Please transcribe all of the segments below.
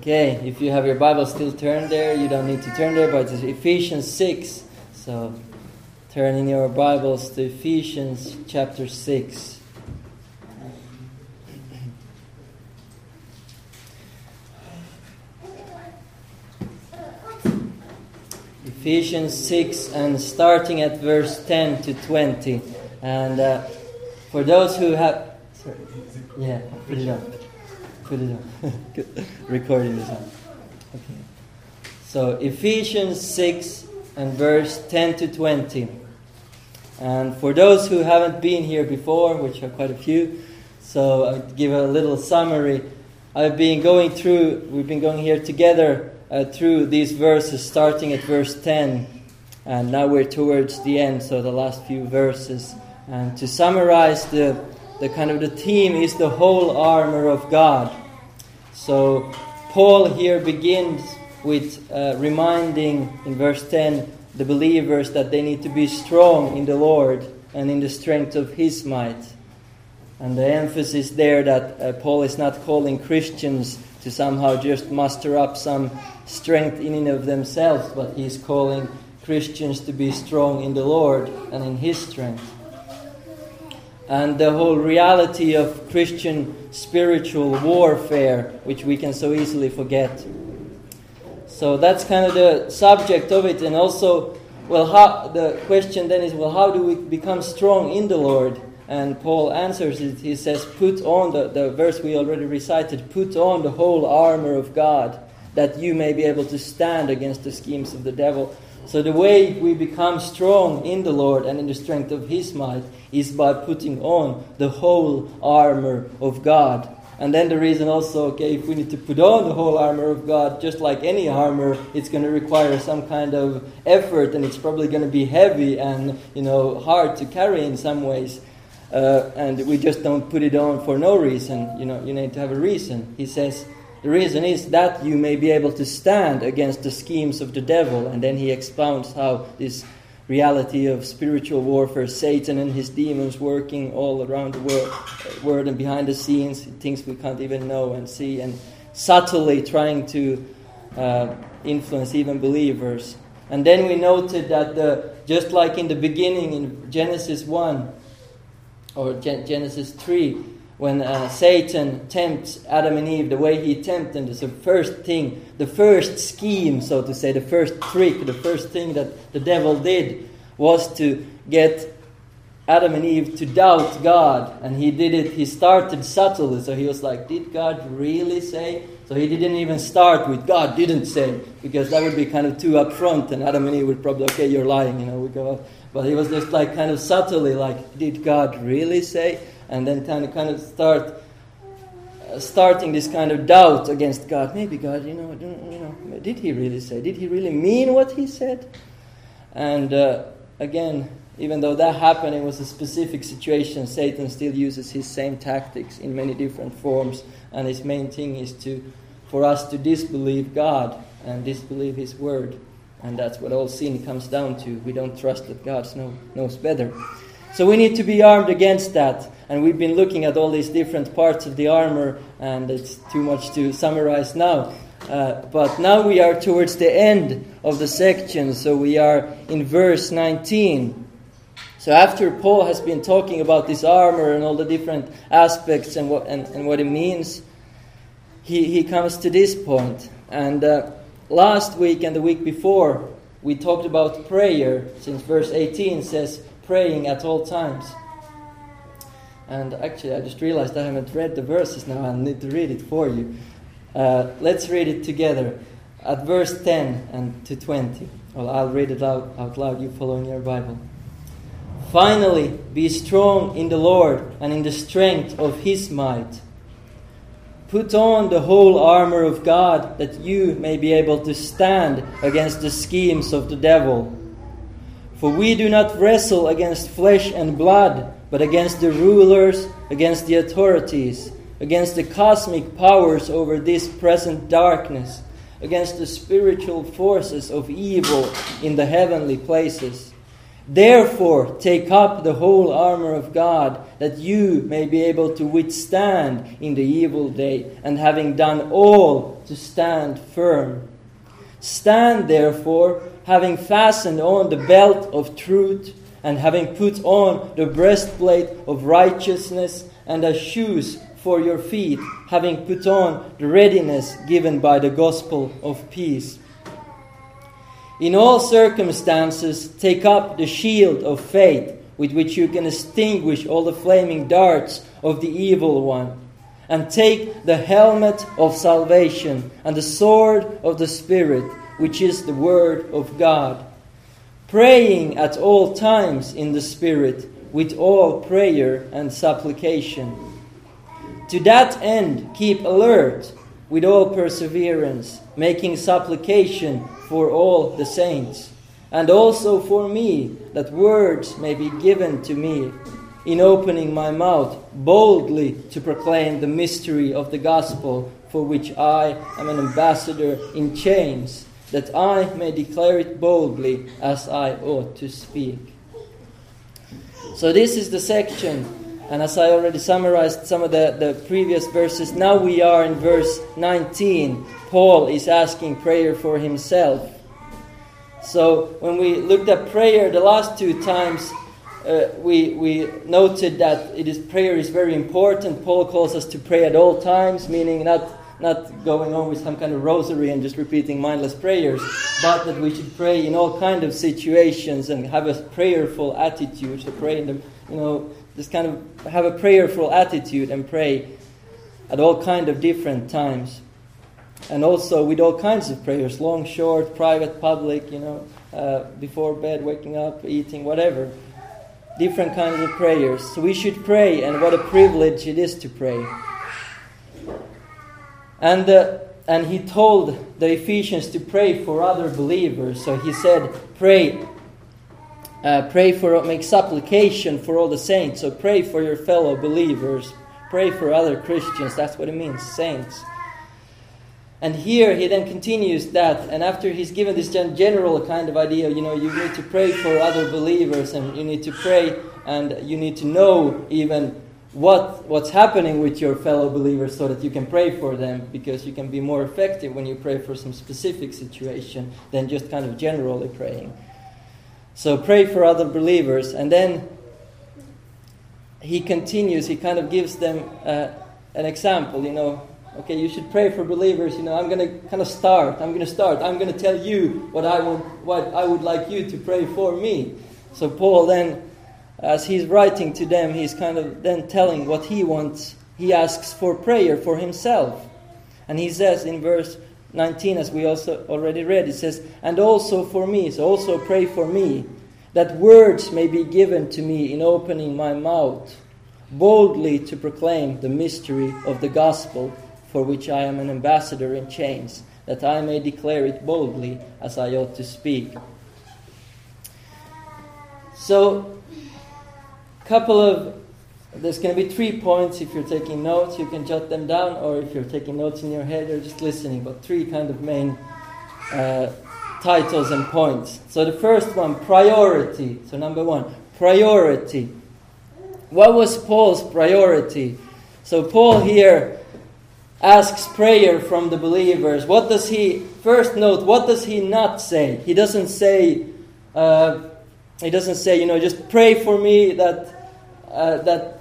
Okay, if you have your Bible still turned there, you don't need to turn there, but it's Ephesians 6. So turn in your Bibles to Ephesians chapter 6. Ephesians 6 and starting at verse 10 to 20. And for those who have... Sorry, yeah, put it up. Put it up. Recording this up. Okay. So Ephesians 6 and verse 10 to 20. And for those who haven't been here before, which are quite a few, so I'll give a little summary. We've been going here together through these verses, starting at verse 10. And now we're towards the end, so the last few verses. And to summarize, the theme is the whole armor of God. So Paul here begins with reminding in verse 10 the believers that they need to be strong in the Lord and in the strength of His might. And the emphasis there that Paul is not calling Christians to somehow just muster up some strength in and of themselves, but he's calling Christians to be strong in the Lord and in His strength. And the whole reality of Christian spiritual warfare, which we can so easily forget. So that's kind of the subject of it. And also, the question then is, how do we become strong in the Lord? And Paul answers it. He says, put on, the verse we already recited, put on the whole armor of God, that you may be able to stand against the schemes of the devil. So the way we become strong in the Lord and in the strength of His might is by putting on the whole armor of God. And then the reason also, if we need to put on the whole armor of God, just like any armor, it's going to require some kind of effort, and it's probably going to be heavy and hard to carry in some ways. And we just don't put it on for no reason. You need to have a reason. He says, the reason is that you may be able to stand against the schemes of the devil. And then he expounds how this reality of spiritual warfare, Satan and his demons working all around the world and behind the scenes, things we can't even know and see, and subtly trying to influence even believers. And then we noted that just like in the beginning in Genesis 1 or Genesis 3, when Satan tempts Adam and Eve, the way he tempted them, the first thing, the first scheme, so to say, the first trick, the first thing that the devil did was to get Adam and Eve to doubt God. And he did it, he started subtly. So he was like, did God really say? So he didn't even start with God didn't say, because that would be kind of too upfront, and Adam and Eve would probably, okay, you're lying, we go. But he was just like kind of subtly like, did God really say? And then kind of starting this kind of doubt against God. Maybe God, did He really say? Did He really mean what He said? And again, even though that happened, it was a specific situation. Satan still uses his same tactics in many different forms. And his main thing is for us to disbelieve God and disbelieve His word. And that's what all sin comes down to. We don't trust that God knows better. So we need to be armed against that. And we've been looking at all these different parts of the armor, and it's too much to summarize now. But now we are towards the end of the section, so we are in verse 19. So after Paul has been talking about this armor and all the different aspects and what it means, he comes to this point. And last week and the week before, we talked about prayer, since verse 18 says, praying at all times. And actually, I just realized I haven't read the verses now. I need to read it for you. Let's read it together. At verse 10 and to 20. Well, I'll read it out loud. You follow in your Bible. Finally, be strong in the Lord and in the strength of His might. Put on the whole armor of God, that you may be able to stand against the schemes of the devil. For we do not wrestle against flesh and blood, but against the rulers, against the authorities, against the cosmic powers over this present darkness, against the spiritual forces of evil in the heavenly places. Therefore, take up the whole armor of God, that you may be able to withstand in the evil day, and having done all, to stand firm. Stand therefore, having fastened on the belt of truth, and having put on the breastplate of righteousness, and as shoes for your feet, having put on the readiness given by the gospel of peace. In all circumstances, take up the shield of faith, with which you can extinguish all the flaming darts of the evil one. And take the helmet of salvation and the sword of the Spirit, which is the word of God. Praying at all times in the Spirit, with all prayer and supplication. To that end, keep alert with all perseverance, making supplication for all the saints, and also for me, that words may be given to me, in opening my mouth boldly to proclaim the mystery of the gospel, for which I am an ambassador in chains, that I may declare it boldly as I ought to speak. So this is the section, and as I already summarized some of the previous verses, now we are in verse 19. Paul is asking prayer for himself. So when we looked at prayer the last two times, we noted that prayer is very important. Paul calls us to pray at all times, meaning not going on with some kind of rosary and just repeating mindless prayers, but that we should pray in all kind of situations and have a prayerful attitude. To pray in the, just kind of have a prayerful attitude and pray at all kind of different times. And also with all kinds of prayers, long, short, private, public, before bed, waking up, eating, whatever. Different kinds of prayers. So we should pray, and what a privilege it is to pray. And he told the Ephesians to pray for other believers. So he said, make supplication for all the saints. So pray for your fellow believers. Pray for other Christians. That's what it means, saints. And here he then continues that, and after he's given this general kind of idea, you need to pray for other believers, and you need to pray, and you need to know even what's happening with your fellow believers so that you can pray for them, because you can be more effective when you pray for some specific situation than just kind of generally praying. So pray for other believers, and then he continues, he kind of gives them an example, okay, you should pray for believers. I'm going to kind of start. I'm going to tell you what I would like you to pray for me. So Paul then, as he's writing to them, he's kind of then telling what he wants. He asks for prayer for himself. And he says in verse 19, as we also already read, it says, and also for me. So also pray for me, that words may be given to me in opening my mouth, boldly to proclaim the mystery of the gospel, for which I am an ambassador in chains, that I may declare it boldly as I ought to speak. So, there's going to be 3 points. If you're taking notes, you can jot them down, or if you're taking notes in your head, you're just listening, but 3 kind of main titles and points. So the first one, priority. So number 1, priority. What was Paul's priority? So Paul here asks prayer from the believers. What does he not say? He doesn't say, just pray for me that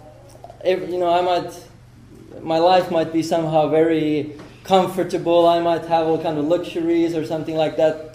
my life might be somehow very comfortable. I might have all kind of luxuries or something like that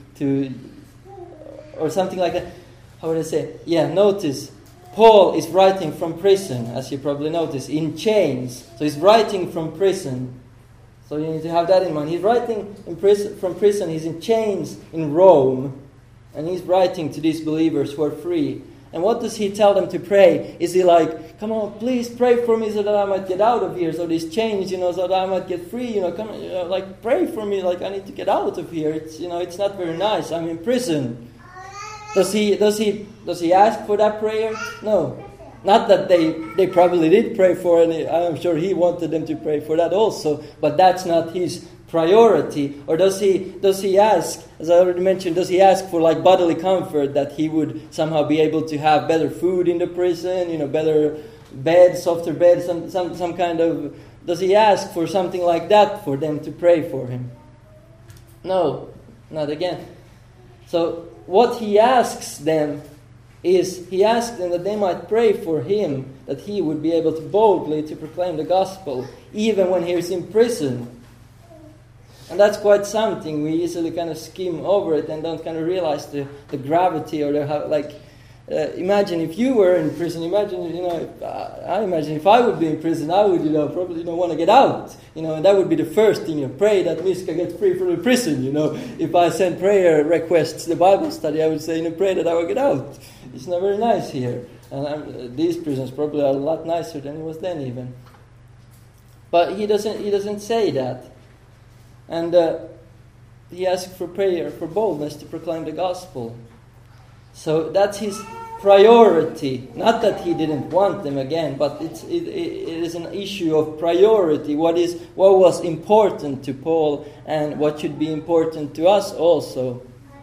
or something like that. How would I say? Yeah, notice. Paul is writing from prison, as you probably notice, in chains. So he's writing from prison. So you need to have that in mind. He's writing from prison. He's in chains in Rome. And he's writing to these believers who are free. And what does he tell them to pray? Is he like, come on, please pray for me so that I might get out of here. So these chains, so that I might get free. Pray for me. Like I need to get out of here. It's not very nice. I'm in prison. Does he ask for that prayer? No. Not that they probably did pray for it. I'm sure he wanted them to pray for that also. But that's not his priority? Or does he ask, as I already mentioned, does he ask for like bodily comfort, that he would somehow be able to have better food in the prison, better bed, softer bed, some kind of... Does he ask for something like that for them to pray for him? No, not again. So what he asks them is, he asks them that they might pray for him, that he would be able to boldly to proclaim the gospel, even when he is in prison. And that's quite something. We easily kind of skim over it and don't kind of realize the gravity or imagine if you were in prison. I imagine if I would be in prison, I would, probably want to get out. And that would be the first thing. Pray that Miska gets free from the prison. If I send prayer requests to the Bible study, I would say, pray that I will get out. It's not very nice here. And these prisons probably are a lot nicer than it was then even. But he doesn't say that. And he asks for prayer, for boldness to proclaim the gospel. So that's his priority. Not that he didn't want them again, but it is an issue of priority. What was important to Paul and what should be important to us also.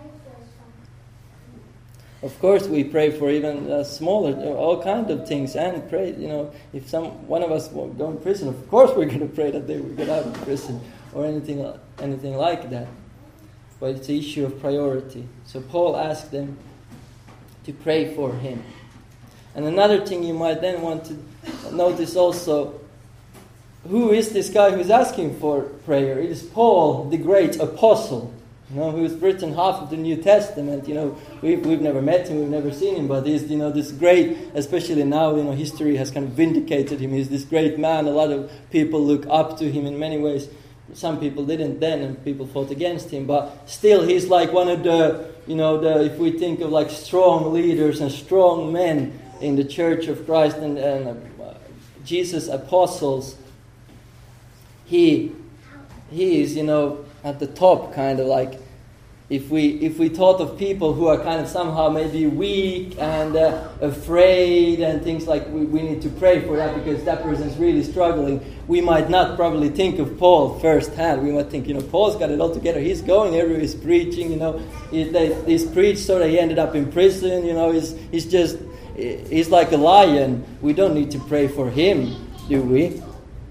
Of course, we pray for even smaller, all kinds of things, and pray. If one of us will go in prison, of course we're going to pray that they will get out of prison or anything like that. But it's an issue of priority. So Paul asked them to pray for him. And another thing you might then want to notice also, who is this guy who's asking for prayer? It is Paul, the great apostle, who's written half of the New Testament. We've never met him, we've never seen him, but he's, this great, especially now, history has kind of vindicated him. He's this great man. A lot of people look up to him in many ways. Some people didn't then, and people fought against him. But still, he's like one of the, if we think of like strong leaders and strong men in the Church of Christ and Jesus' apostles, he is, at the top, kind of like, if we thought of people who are kind of somehow maybe weak and afraid and things like, we need to pray for that because that person is really struggling, we might not probably think of Paul firsthand. We might think, Paul's got it all together. He's going everywhere, he's preaching, he's preached so that he ended up in prison, he's like a lion. We don't need to pray for him, do we?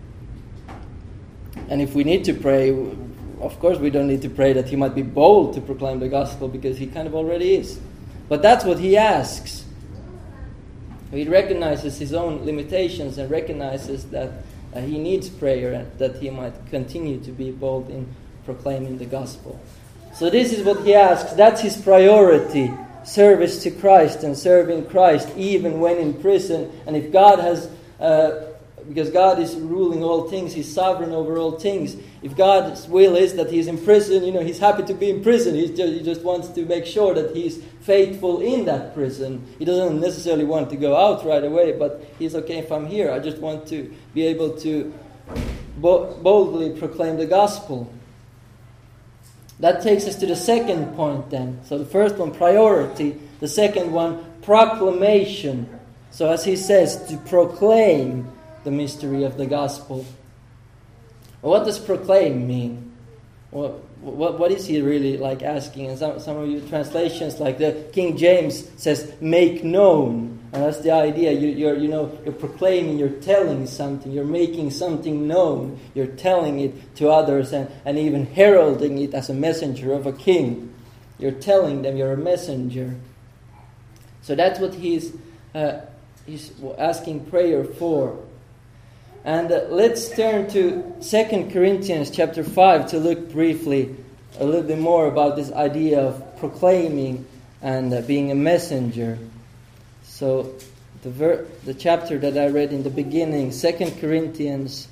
And if we need to pray, of course we don't need to pray that he might be bold to proclaim the gospel, because he kind of already is. But that's what he asks. He recognizes his own limitations and recognizes that he needs prayer and that he might continue to be bold in proclaiming the gospel. So this is what he asks. That's his priority. Service to Christ and serving Christ even when in prison. And if God has... because God is ruling all things, He's sovereign over all things. If God's will is that He's in prison, He's happy to be in prison. He just wants to make sure that He's faithful in that prison. He doesn't necessarily want to go out right away, but He's okay if I'm here. I just want to be able to boldly proclaim the gospel. That takes us to the second point then. So the first one, priority. The second one, proclamation. So as he says, to proclaim the mystery of the gospel. Well, what does proclaim mean? Well, what is he really like asking? And some of your translations, like the King James says, make known. And that's the idea. You're proclaiming, you're telling something, you're making something known, you're telling it to others and even heralding it as a messenger of a king. You're telling them you're a messenger. So that's what he's asking prayer for. And let's turn to 2 Corinthians chapter 5 to look briefly a little bit more about this idea of proclaiming and being a messenger. So the chapter that I read in the beginning, 2 Corinthians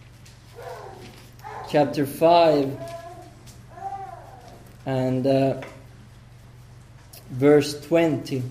chapter 5 and verse 20.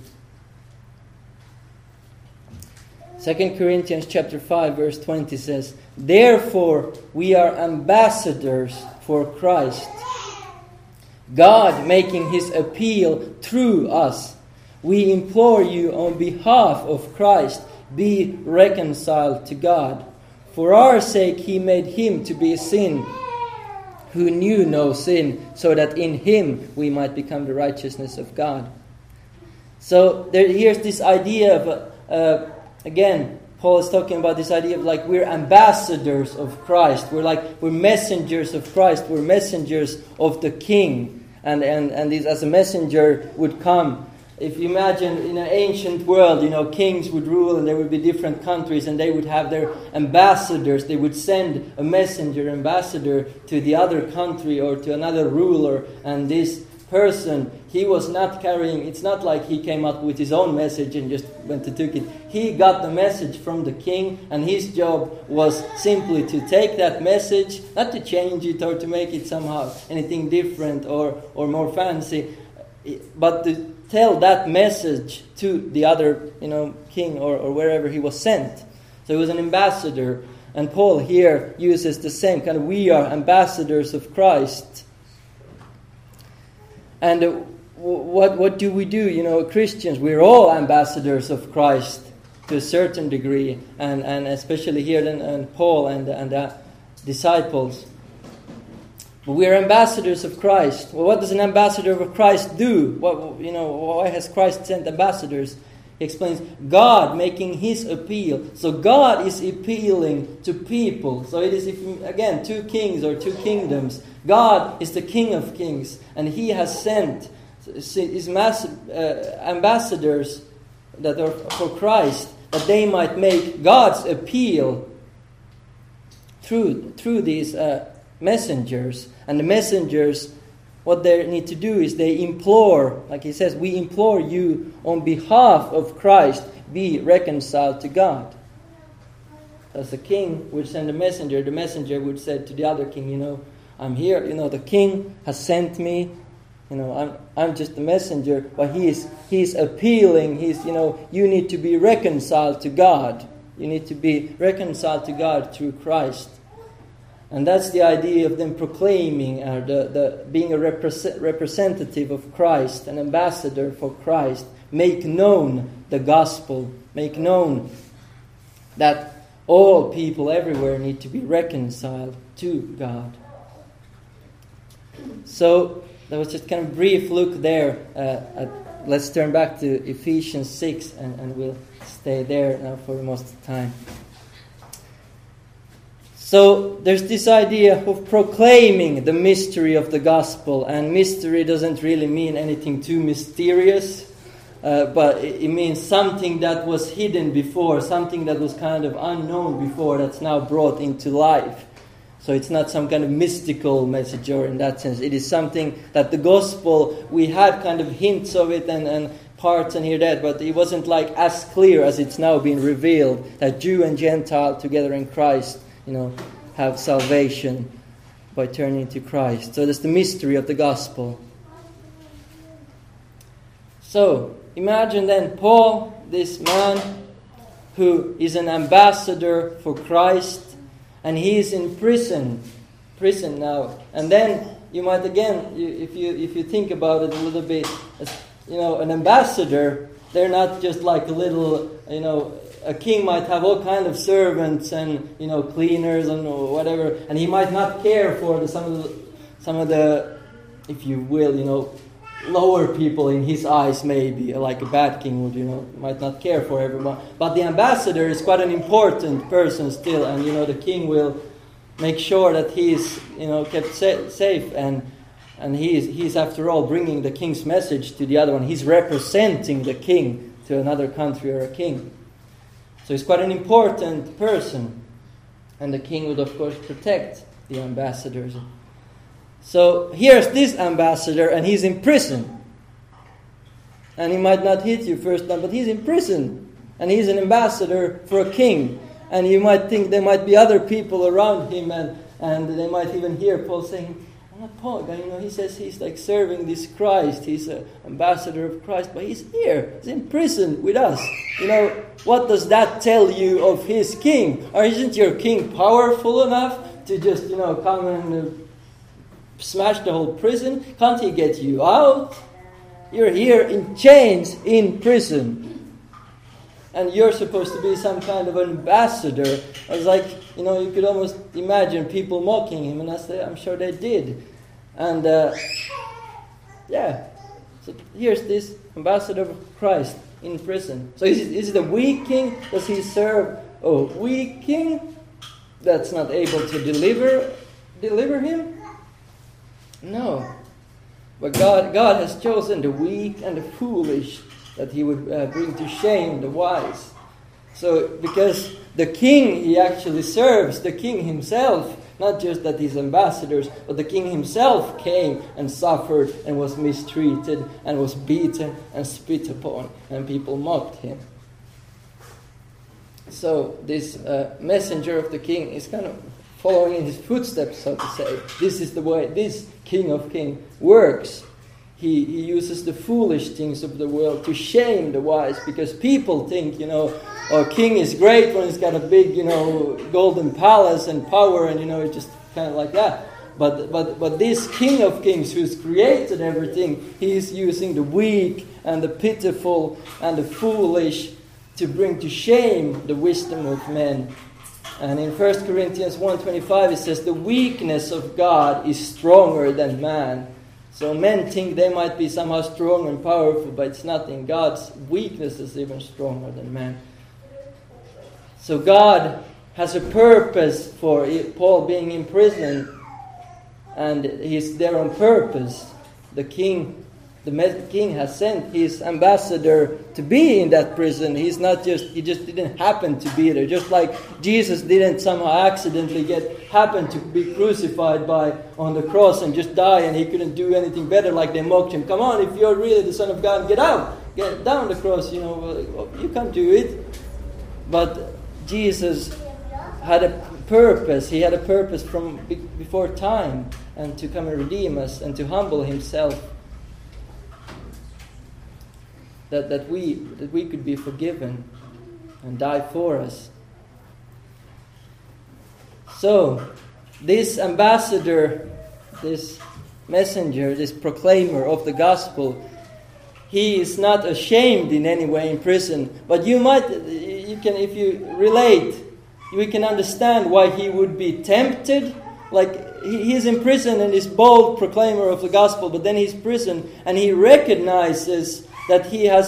2 Corinthians chapter 5 verse 20 says, therefore we are ambassadors for Christ, God making His appeal through us. We implore you on behalf of Christ, be reconciled to God. For our sake He made Him to be sin who knew no sin, so that in him we might become the righteousness of God. So here's this idea of, again, Paul is talking about this idea of like we're ambassadors of Christ. We're messengers of Christ. We're messengers of the King. And this, as a messenger would come. If you imagine in an ancient world, kings would rule and there would be different countries and they would have their ambassadors. They would send a ambassador to the other country or to another ruler. And this person, he was not carrying, it's not like he came up with his own message and just went to took it. He got the message from the king, and his job was simply to take that message, not to change it or to make it somehow anything different or more fancy, but to tell that message to the other, king or wherever he was sent. So he was an ambassador. And Paul here uses the same kind of, we are ambassadors of Christ. And what do we do? Christians, we're all ambassadors of Christ to a certain degree. And especially here and Paul and the disciples. But we are ambassadors of Christ. Well, what does an ambassador of Christ do? Why has Christ sent ambassadors? He explains, God making his appeal. So God is appealing to people. So it is, again, two kings or two kingdoms. God is the King of kings. And he has sent his ambassadors that are for Christ, that they might make God's appeal through these messengers. And the messengers, what they need to do is they implore, like he says, we implore you on behalf of Christ, be reconciled to God. As the king would send a messenger, the messenger would say to the other king, I'm here, the king has sent me, I'm just a messenger, but he's appealing, you need to be reconciled to God. You need to be reconciled to God through Christ. And that's the idea of them proclaiming, the being a representative of Christ, an ambassador for Christ. Make known the gospel. Make known that all people everywhere need to be reconciled to God. So that was just kind of a brief look there. Let's turn back to Ephesians 6 and we'll stay there now for most of the time. So there's this idea of proclaiming the mystery of the gospel, and mystery doesn't really mean anything too mysterious, but it means something that was hidden before, something that was kind of unknown before that's now brought into life. So it's not some kind of mystical message, or in that sense, it is something that the gospel, we had kind of hints of it and parts and here that, but it wasn't like as clear as it's now been revealed, that Jew and Gentile together in Christ have salvation by turning to Christ. So that's the mystery of the gospel. So imagine then Paul, this man who is an ambassador for Christ, and he is in prison now. And then you might again, if you think about it a little bit, an ambassador, they're not just like a little, a king might have all kind of servants and cleaners and whatever, and he might not care for some of the, if you will, lower people in his eyes, maybe like a bad king would, might not care for everyone. But the ambassador is quite an important person still, and the king will make sure that he is kept safe, and he's after all bringing the king's message to the other one. He's representing the king to another country or a king. So he's quite an important person. And the king would, of course, protect the ambassadors. So here's this ambassador, and he's in prison. And he might not hit you first time, but he's in prison. And he's an ambassador for a king. And you might think there might be other people around him, and they might even hear Paul saying, Paul, he says he's like serving this Christ. He's an ambassador of Christ, but he's here. He's in prison with us. What does that tell you of his king? Or isn't your king powerful enough to just, come and smash the whole prison? Can't he get you out? You're here in chains in prison. and you're supposed to be some kind of ambassador. I was like, you could almost imagine people mocking him, and I'm sure they did. And so here's this ambassador of Christ in prison. So is it a weak king? Does he serve a weak king that's not able to deliver him? No. But God has chosen the weak and the foolish, that he would bring to shame the wise. So because the king he actually serves, the king himself, not just that he's ambassadors, but the king himself came and suffered and was mistreated and was beaten and spit upon, and people mocked him. So this messenger of the king is kind of following in his footsteps, so to say. This is the way this King of Kings works. He uses the foolish things of the world to shame the wise, because people think, a king is great when he's got a big, golden palace and power, and it's just kind of like that. But this King of Kings, who's created everything, he's using the weak and the pitiful and the foolish to bring to shame the wisdom of men. And in 1 Corinthians 1:25 it says, the weakness of God is stronger than man. So men think they might be somehow strong and powerful, but it's nothing. God's weakness is even stronger than man. So God has a purpose for Paul being in prison, and he's there on purpose. The king has sent his ambassador to be in that prison. He just didn't happen to be there. Just like Jesus didn't somehow accidentally happen to be crucified on the cross and just die, and he couldn't do anything better, like they mocked him. Come on, if you're really the Son of God, get down the cross, you can't do it. But Jesus had a purpose. He had a purpose from before time, and to come and redeem us and to humble himself. That we could be forgiven and die for us. So, this ambassador, this messenger, this proclaimer of the gospel, he is not ashamed in any way in prison. But if you relate, we can understand why he would be tempted. Like, he's in prison and is bold proclaimer of the gospel, but then he's in prison and he recognizes that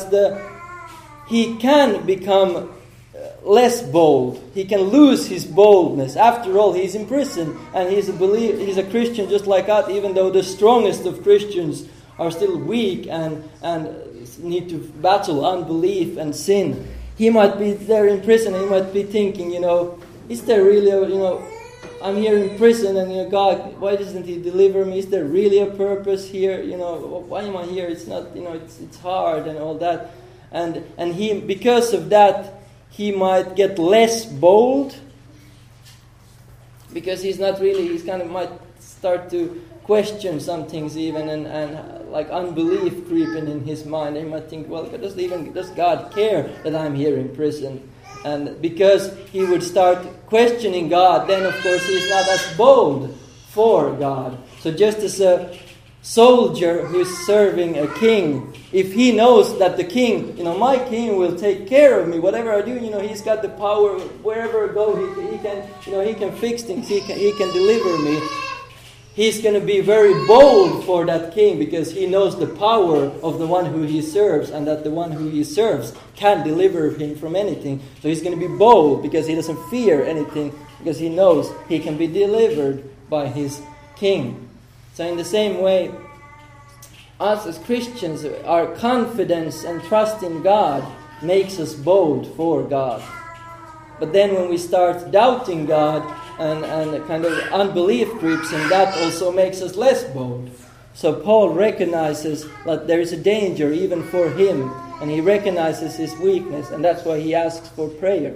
he can become less bold. He can lose his boldness. After all, he's in prison and he's a Christian just like us, even though the strongest of Christians are still weak and need to battle unbelief and sin. He might be there in prison and he might be thinking, is there really I'm here in prison, and God, why doesn't he deliver me? Is there really a purpose here? Why am I here? It's not, it's hard and all that. And he, because of that, he might get less bold, because he's might start to question some things even, and like unbelief creeping in his mind. He might think, well, does God care that I'm here in prison? And because he would start questioning God, then of course he's not as bold for God. So just as a soldier who's serving a king, if he knows that the king, my king will take care of me, whatever I do, he's got the power, wherever I go, he can fix things, he can deliver me. He's going to be very bold for that king, because he knows the power of the one who he serves, and that the one who he serves can deliver him from anything. So he's going to be bold because he doesn't fear anything, because he knows he can be delivered by his king. So in the same way, us as Christians, our confidence and trust in God makes us bold for God. But then when we start doubting God, and kind of unbelief creeps, and that also makes us less bold. So Paul recognizes that there is a danger even for him, and he recognizes his weakness, and that's why he asks for prayer.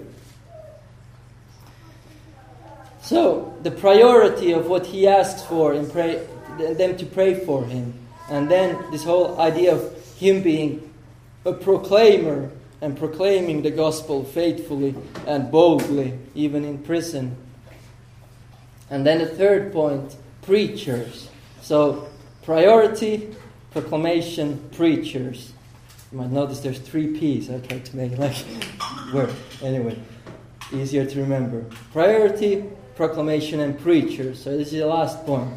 So the priority of what he asks for, them to pray for him, and then this whole idea of him being a proclaimer and proclaiming the gospel faithfully and boldly, even in prison. And then the third point, preachers. So priority, proclamation, preachers. You might notice there's 3 P's. I tried to make it like work. Anyway, easier to remember. Priority, proclamation, and preacher. So this is the last point.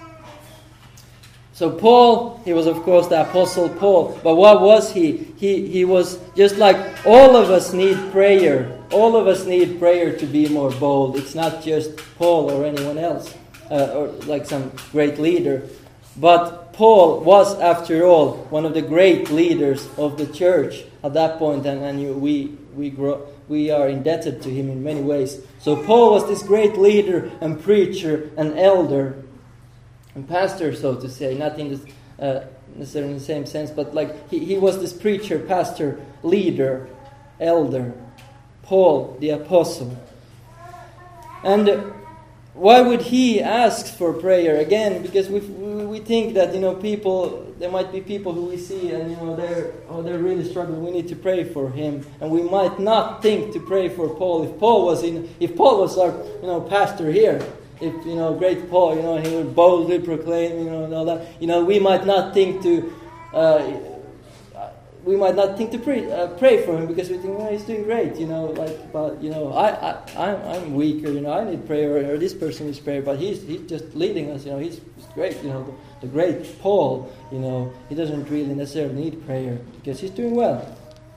So Paul, he was of course the Apostle Paul. But what was he? He was just like all of us need prayer. All of us need prayer to be more bold. It's not just Paul or anyone else, or like some great leader. But Paul was, after all, one of the great leaders of the church at that point, and we are indebted to him in many ways. So Paul was this great leader and preacher and elder and pastor, so to say, not in this, necessarily in the same sense, but like he was this preacher, pastor, leader, elder, Paul the apostle. And why would he ask for prayer? Again, because we think that, there might be people who we see and, they're really struggling. We need to pray for him. And we might not think to pray for Paul. If Paul was our, pastor here, if, great Paul, he would boldly proclaim, and all that, we might not think to, pray for him, because we think, he's doing great, but I'm weaker, I need prayer, or this person needs prayer, but he's just leading us, he's great, the great Paul, he doesn't really necessarily need prayer because he's doing well.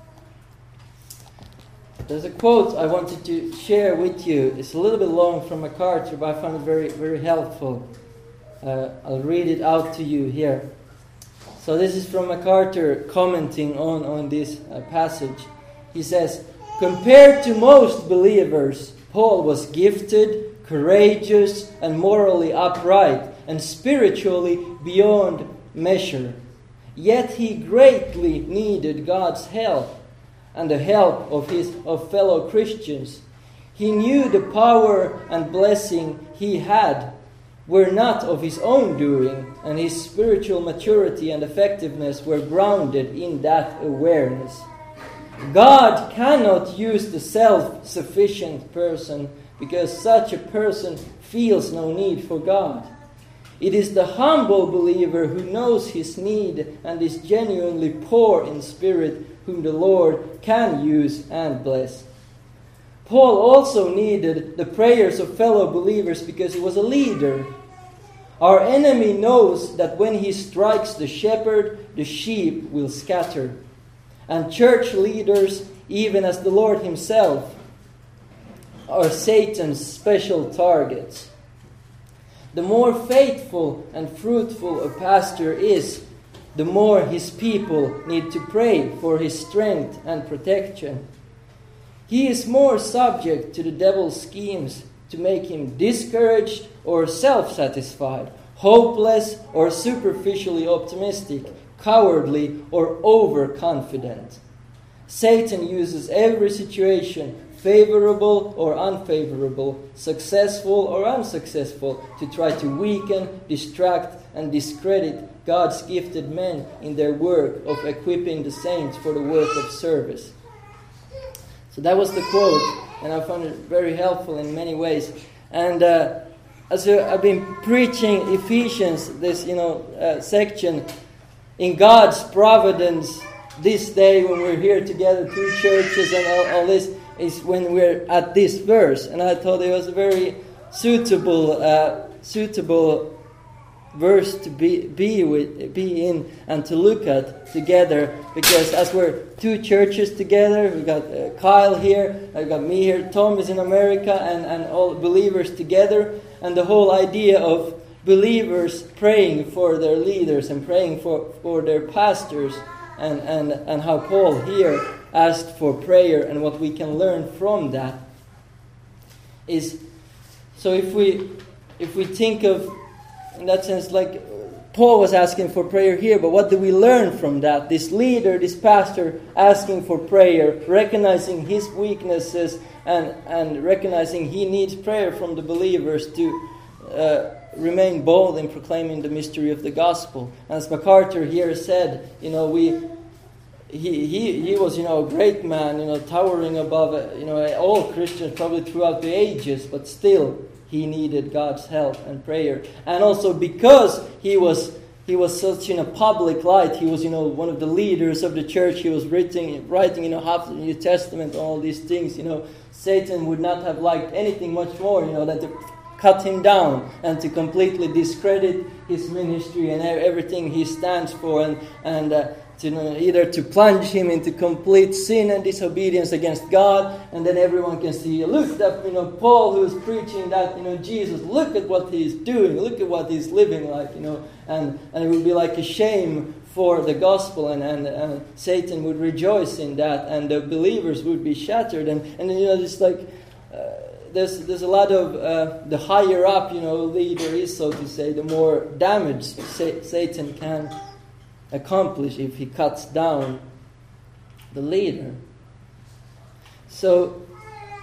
There's a quote I wanted to share with you. It's a little bit long from MacArthur, but I found it very, very helpful. I'll read it out to you here. So this is from MacArthur commenting on this passage. He says, compared to most believers, Paul was gifted, courageous, and morally upright, and spiritually beyond measure. Yet he greatly needed God's help and the help of fellow Christians. He knew the power and blessing he had were not of his own doing, and his spiritual maturity and effectiveness were grounded in that awareness. God cannot use the self-sufficient person, because such a person feels no need for God. It is the humble believer who knows his need and is genuinely poor in spirit whom the Lord can use and bless. Paul also needed the prayers of fellow believers because he was a leader. Our enemy knows that when he strikes the shepherd, the sheep will scatter. And church leaders, even as the Lord himself, are Satan's special targets. The more faithful and fruitful a pastor is, the more his people need to pray for his strength and protection. He is more subject to the devil's schemes to make him discouraged or self-satisfied, hopeless or superficially optimistic, cowardly or overconfident. Satan uses every situation, favorable or unfavorable, successful or unsuccessful, to try to weaken, distract, and discredit God's gifted men in their work of equipping the saints for the work of service. So that was the quote, and I found it very helpful in many ways. And as I've been preaching Ephesians, this section, in God's providence, this day when we're here together, 2 churches and all this, is when we're at this verse. And I thought it was a very suitable verse to be in and to look at together, because as we're 2 churches together, we've got Kyle here, I've got me here, Tom is in America, and all believers together, and the whole idea of believers praying for their leaders and praying for their pastors, and how Paul here asked for prayer, and what we can learn from that is, so if we think of, in that sense, like Paul was asking for prayer here, but what do we learn from that? This leader, this pastor, asking for prayer, recognizing his weaknesses and recognizing he needs prayer from the believers to remain bold in proclaiming the mystery of the gospel. As MacArthur here said, he was, a great man, towering above, all Christians probably throughout the ages, but still he needed God's help and prayer. And also because he was he was such in a public light. He was, one of the leaders of the church. He was writing, half the New Testament, all these things. Satan would not have liked anything much more, than to cut him down and to completely discredit his ministry and everything he stands for, and either to plunge him into complete sin and disobedience against God, and then everyone can see, look, that Paul who is preaching that Jesus, look at what he's doing, look at what he's living like, and it would be like a shame for the gospel, and Satan would rejoice in that, and the believers would be shattered, and just like there's a lot of the higher up leader is, so to say, the more damage Satan can accomplish if he cuts down the leader. So,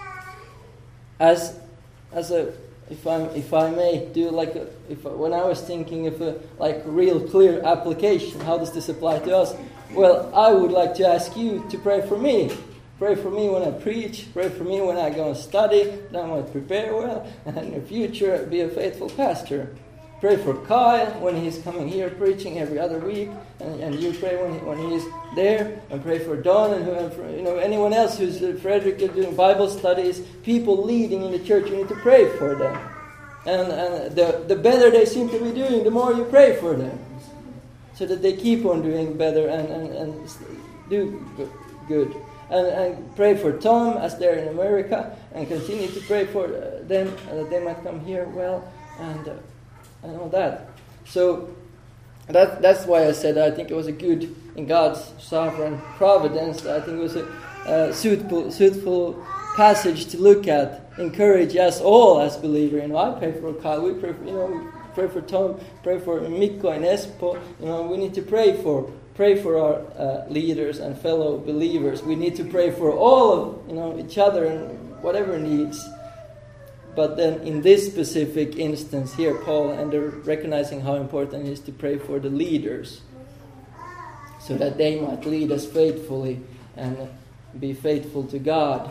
if I may do when I was thinking of a real clear application, how does this apply to us? Well, I would like to ask you to pray for me. Pray for me when I preach. Pray for me when I go and study. That I might prepare well, and in the future be a faithful pastor. Pray for Kyle when he's coming here preaching every other week, and you pray when he's there, and pray for Don and anyone else who's Frederick doing Bible studies, people leading in the church. You need to pray for them, and the better they seem to be doing, the more you pray for them, so that they keep on doing better and do good. And pray for Tom as they're in America, and continue to pray for them that they might come here well, and all that. So that's why I said I think it was a good, in God's sovereign providence, I think it was a suitable passage to look at, encourage us all as believers. I pray for Kyle, we pray for, pray for Tom, pray for Mikko and Espo. We need to pray for our leaders and fellow believers. We need to pray for all of each other and whatever needs. But then in this specific instance here, Paul, and recognizing how important it is to pray for the leaders, so that they might lead us faithfully and be faithful to God.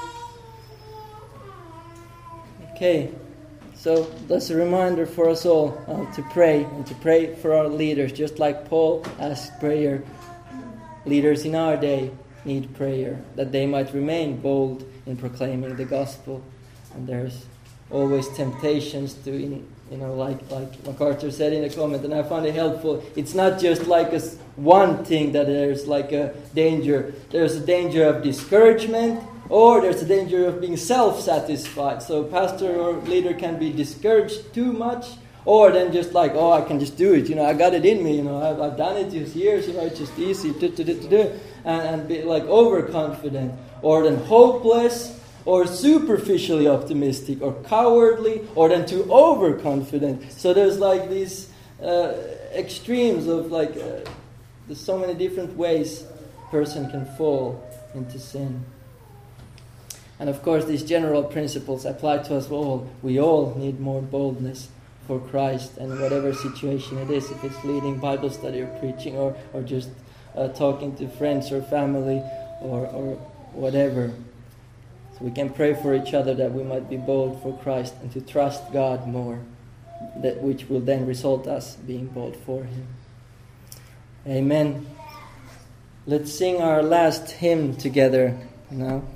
Okay, so that's a reminder for us all to pray, and to pray for our leaders, just like Paul asked prayer. Leaders in our day need prayer, that they might remain bold in proclaiming the gospel. And there's always temptations to, like MacArthur said in the comment, and I found it helpful. It's not just like one thing that there's like a danger. There's a danger of discouragement, or there's a danger of being self-satisfied. So pastor or leader can be discouraged too much, or then just like, I can just do it. I got it in me. I've done it these years. It's just easy and be like overconfident, or then hopeless, or superficially optimistic, or cowardly, or then too overconfident. So there's like these extremes of there's so many different ways a person can fall into sin. And of course these general principles apply to us all. We all need more boldness for Christ, and whatever situation it is, if it's leading Bible study or preaching, or just talking to friends or family, or whatever. So we can pray for each other that we might be bold for Christ and to trust God more, which will then result us being bold for Him. Amen. Let's sing our last hymn together now.